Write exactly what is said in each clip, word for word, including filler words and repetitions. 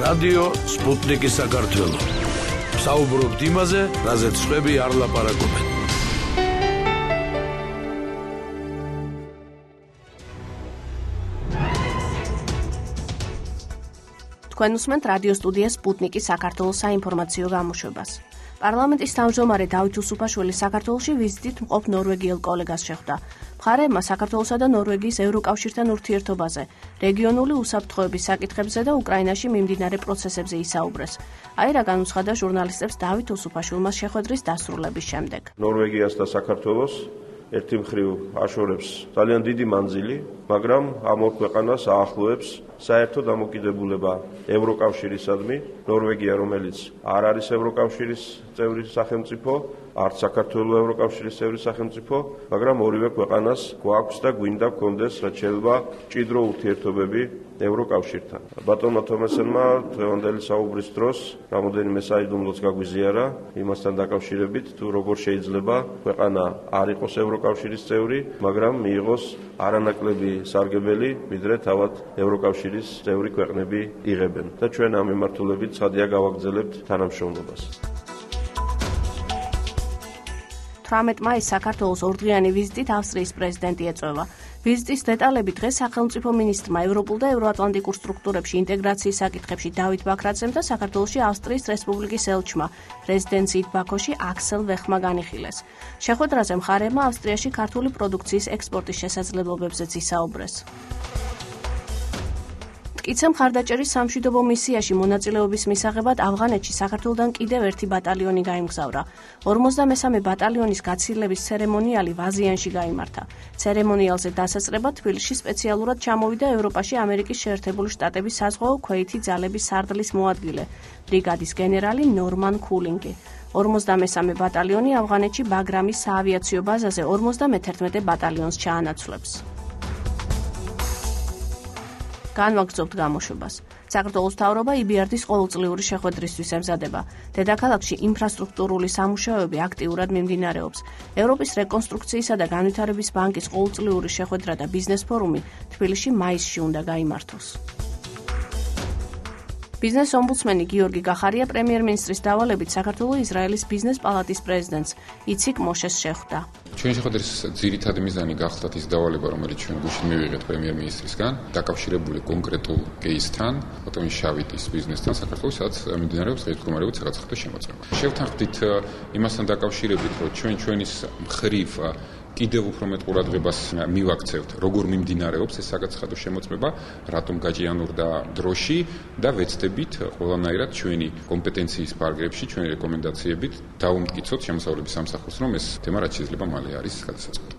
რადიო სპუტნიკი საქართველო. საუბრობთ იმაზე, რაზეც სხვები არ ლაპარაკობენ. თქვენ უსმენთ რადიო სტუდია სპუტნიკი საქართველოს საინფორმაციო გამოშვებას. პარლამენტის თავმჯდომარე დავით უსუფაშვილი საქართველოში ვიზიტით მყოფ ნორვეგიელ კოლეგას შეხვდა. მხარეებმა საქართველოსა და ნორვეგიის ევროკავშირთან ურთიერთობაზე, რეგიონული უსაფრთხოების საკითხებზე და უკრაინაში მიმდინარე პროცესებზე ისაუბრეს. აირა განუცხადა ჟურნალისტებს დავით უსუფაშვილმა შეხვედრის დასრულების შემდეგ. ნორვეგიას და საქართველოს ერთი მხრივ აშორებს ძალიან დიდი მანძილი, მაგრამ ამ ორ ქვეყანას აახლოებს საერთო დამოკიდებულება ევროკავშირისადმი. ნორვეგია, რომელიც არ არის ევროკავშირის წევრი სახელმწიფო, არც საქართველოს ევროკავშირის წევრი სახელმწიფო, მაგრამ ორივე ქვეყანას გვაქვს და გვინდა გქონდეს რაც შეიძლება მჭიდრო ურთიერთობები ევროკავშირთან. ბატონმა თომასენმა დღევანდელი საუბრის დროს რამოდენიმე საიდუმლოც გაგვიზიარა იმასთან დაკავშირებით, თუ როგორ შეიძლება ქვეყანა არ იყოს ევროკავშირის წევრი, მაგრამ მიიღოს არანაკლები სარგებელი, ვიდრე თავად ევროკავშირის წევრი ქვეყნები იღებენ. და ჩვენ ამ მიმართულებით ცხადია გავაგრძელებთ თანამშრომლობას. თვრამეტ მაისს საქართველოს ორდღიანი ვიზიტით ავსტრიის პრეზიდენტი ეწვევა. ვიზიტის დეტალები დღეს სახელმწიფო მინისტრმა ევროპულ და ევროატლანტიკურ სტრუქტურებში ინტეგრაციის საკითხებში დავით ბაქრაძემ და საქართველოში ავსტრიის რესპუბლიკის ელჩმა რეზიდენციით ბაქოში აქსელ ვეხმა განიხილეს. შეხვედრაზე მხარეებმა ავსტრიაში ქართული პროდუქციის ექსპორტის შესაძლებლობებზეც ისაუბრეს. მტკიცე მხარდაჭერის სამშვიდობო მისიაში მონაწილეობის მისაღებად ავღანეთში საქართველოდან კიდევ ერთი ბატალიონი გაიმგზავრა. ორმოცდამესამე ბატალიონის გაცილების ცერემონიალი ვაზიანში გაიმართა. ცერემონიალზე დასაწყება თბილისში სპეციალურად ჩამოვიდა ევროპაში ამერიკის შეერთებული შტატების საზღვაო ქვეითი ძალების სარდლის მოადგილე, ბრიგადის გენერალი ნორმან კულინგი. ორმოცდამესამე ბატალიონი ავღანეთში ბაგრამის საავიაციო ბაზაზე ორმოცდამეთერთმეტე ბატალიონს ჩაანაცვლებს. განვაგრძობთ გამოშვებას. საქართველოს მთავრობა იბიარდის ყოველწლიური შეხვედრისთვის ემზადება. დედაქალაქში ინფრასტრუქტურული სამუშაოები აქტიურად მიმდინარეობს. ევროპის რეკონსტრუქციისა და განვითარების ბანკის ყოველწლიური შეხვედრა და ბიზნეს ფორუმი თბილისში მაისში უნდა გაიმართოს. ბიზნეს ომბუდსმენი გიორგი გახარია პრემიერ-მინისტრის დავალებით საქართველოს-ისრაელის ბიზნეს პალატის პრეზიდენტს იციკ მოშეს შეხვდა. ჩვენი შეხვედრის ძირითადი მიზანი გახლდათ ის დავალება, რომელიც ჩვენ გუშინ მივიღეთ პრემიერ-მინისტრისგან, დაკავშირებული კონკრეტულ კეისთან, ბატონი შავიტის ბიზნესთან საქართველოს, სადაც მიმდინარეობს ღირსშესანიშნავი საგაცხადო შემოწმება. შევთანხმდით იმასთან დაკავშირებით, რომ ჩვენ ჩვენის მხრივ კიდევ უფრო მეტ ყურადღებას მივაქცევთ, როგორ მიმდინარეობს ეს საგაცხადო შემოწმება, რატომ გაჭიანურდა დროში და ვეცდებით ყველანაირად ჩვენი კომპეტენციის ფარგლებში, ჩვენი რეკომენდაციებით დავუმტკიცოთ შემოსავლების სამსახურს, რომ ეს თემა რაც შეიძლება მალე არის გადასაწყვეტი.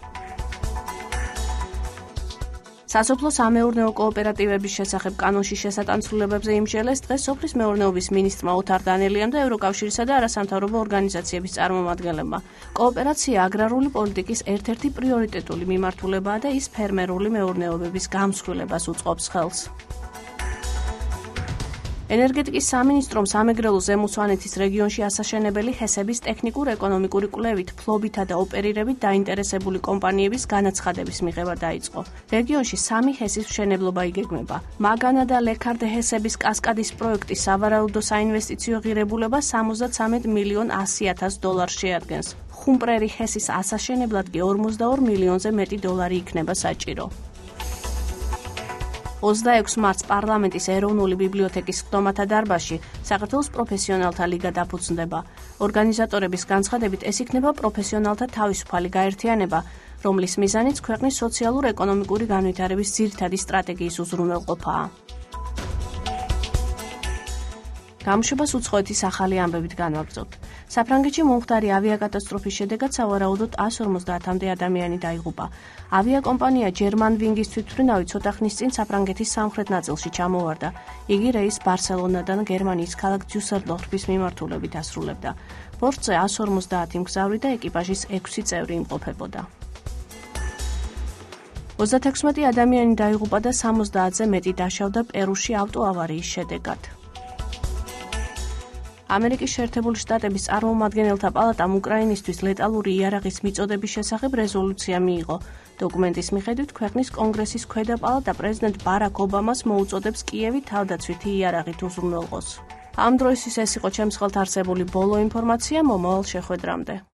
სასოფლო-სამეურნეო კოოპერატივების შესახებ კანონში შესატანცვლებებზე იმსჯელეს დღეს სოფლის მეურნეობის მინისტრმა ოთარ დანელიამ და ევროკავშირისა და არასამთავრობო ორგანიზაციების წარმომადგენლებმა. კოოპერაცია აგრარული პოლიტიკის ერთ-ერთი პრიორიტეტული მიმართულებაა და ის ფერმერული მეურნეობების გამსხვილებას უწყობს ხელს. ენერგეტიკის სამინისტრომ სამეგრელო ზემო-სვანეთის რეგიონში ასაშენებელი ჰესების ტექნიკურ-ეკონომიკური კვლევით, ფლობითა და ოპერირებით დაინტერესებული კომპანიების განაცხადების მიღება დაიწყო. რეგიონში სამი ჰესის მშენებლობა იგეგმება. მაგანა და ლექარდ ჰესების კასკადის პროექტი სავარაუდო საინვესტიციო ღირებულება სამოცდათვრამეტ მილიონ ასი ათას დოლარს შეადგენს. ხუმპრერი ჰესის ასაშენებლად კი ორმოცდაორ მილიონზე მეტი დოლარი იქნება საჭირო. ოცდაექვსი მარტს პარლამენტის ეროვნული ბიბლიოთეკის ხდომათა დარბაზში საქართველოს პროფესიონალთა ლიგა დაფუძნდება. ორგანიზატორების განცხადებით ეს იქნება პროფესიონალთა თავისუფალი გაერთიანება, რომლის მიზანიც ქვეყნის სოციალურ-ეკონომიკური განვითარების ძირითადი სტრატეგიის უზრუნველყოფაა. გამოშვებას უცხოეთის ახალი ამბებით განვაგრძობთ. საფრანგეთში მომხდარი ავიაკატასტროფის შედეგად სავარაუდოდ ას ორმოცდაათამდე ადამიანი დაიღუპა. ავიაკომპანია ჯერმანვინგის თვითმფრინავი ცოტა ხნის წინ საფრანგეთის სამხრეთ ნაწილში ჩამოვარდა. იგი რეისს ბარსელონადან გერმანიის ქალაქ დიუსელდორფის მიმართულებით ასრულებდა. ბორტზე ას ორმოცდაათი მგზავრი და ეკიპაჟის ექვსი წევრი იმყოფებოდა. ოცდათექვსმეტი ადამიანი დაიღუპა და სამოცდაათზე მეტი დაშავდა პერუში ავტოავარიის შედეგად. ამერიკის შეერთებული შტატების წარმომადგენელთა პალატამ უკრაინისთვის ლეტალური იარაღის მიწოდების შესახებ რეზოლუცია მიიღო. დოკუმენტის მიხედვით ქვეყნის კონგრესის ქვედა პალატა პრეზიდენტ ბარაკ ობამას მოუწოდებს კიევი თავდაცვითი იარაღით უზრუნველყოს. ამ დროისთვის ეს იყო ჩემს ხელთ არსებული ბოლო ინფორმაცია. მომავალ შეხვედრამდე.